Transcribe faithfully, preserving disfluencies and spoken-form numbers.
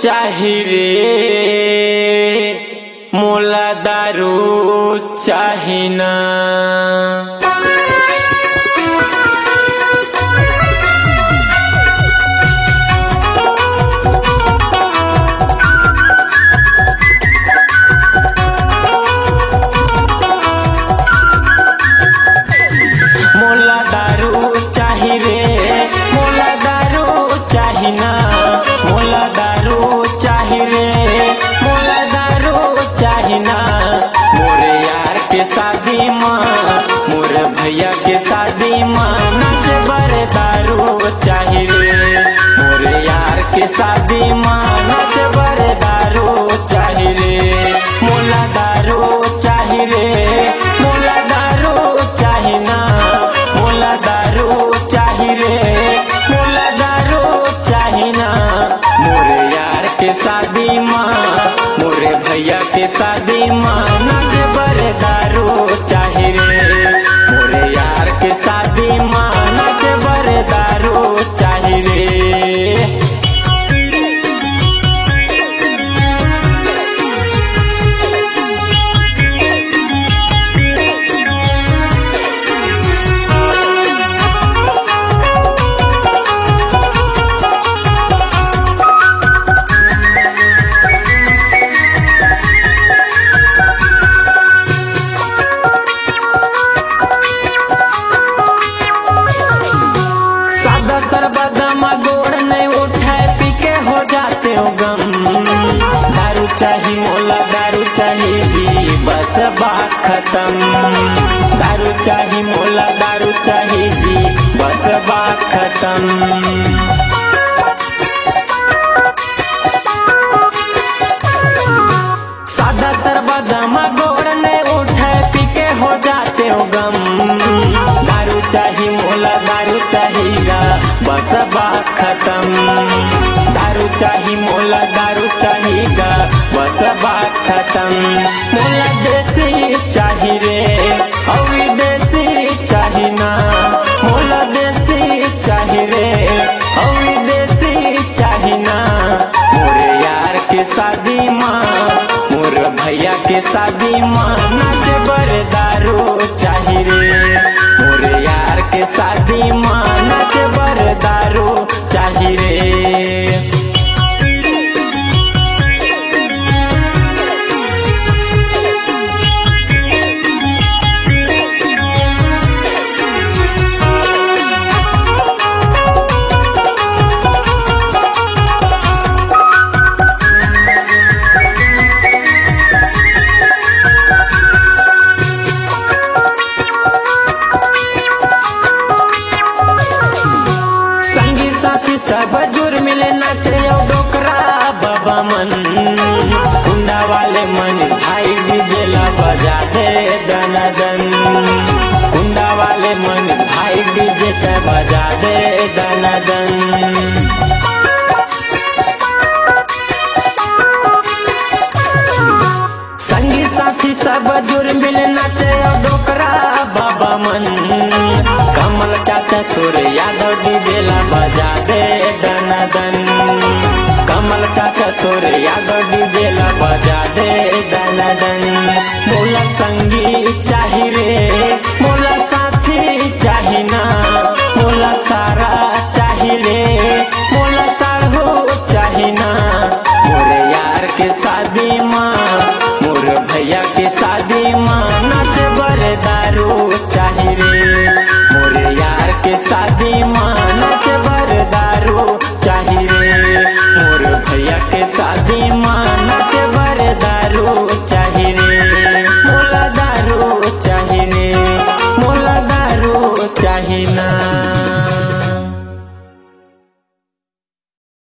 चाही रे, मोला दारू चाही ना। मोला दारू चाही रे, मोला दारू चाही ना, मोला दारू चाही रे, मोला दारू चाही ना। मोरे यार के शादी माँ, मोरे भैया के शादी माँ, नाच बर दारू चाही रे। मोरे यार के शादी माँ, नाच बर दारू चाही रे। मोला दारू चाही रे, मोला दारू चाही ना, मोला दारू चाही रे, मोला दारू चाही ना। मोरे यार के शादी माँ, मोरे भैया के शादी माँ, नाच बर दारू चाही रे। मोरे यार के शादी माँ, नाच बर दारू चाही रे। सरबदमा गोड़ नहीं उठाए पी के हो जाते हो गम। दारू चाही मोला दारू चाही जी, बस बात खत्म। दारू चाही मोला दारू चाही जी, बस बात खत्म। सादा सरबदमा गोड़ नहीं उठाए पी के हो जाते हो गम। दारू चाही मोला दारू चाहिएगा, बस बात खत्म। दारू चाही मोला दारू चाहिएगा, बस बात खत्म। मोला देसी चाही रे, और विदेशी चाही ना। मोला देसी चाही रे, और विदेशी चाही ना। मोरे यार के शादी माँ, मोर भैया के शादी माँ, नाच बर दारू चाही रे। मोरे यार के शादी माँ, नाच बर दारू चाही रे। सब जुर मिले नाचे डोकरा बाबा मन। कुंडा वाले मन भाई डीजे ला बजा दे दनादन। कुंडा वाले मन भाई डीजे पे बजा दे दनादन। संगी साथी सब जुर मिले नाचे डोकरा बाबा मन। कमल चाचा तोरे यादव डीजे ला बजा दे दनादन। कमल चाचा तोरे यादव डीजे ला बजा दे दनादन। मोला संगी चाही रे, मोला साथी चाही ना। मोला सारा चाही रे, मोला साढ़ू चाही ना। मोरे यार के शादी माँ,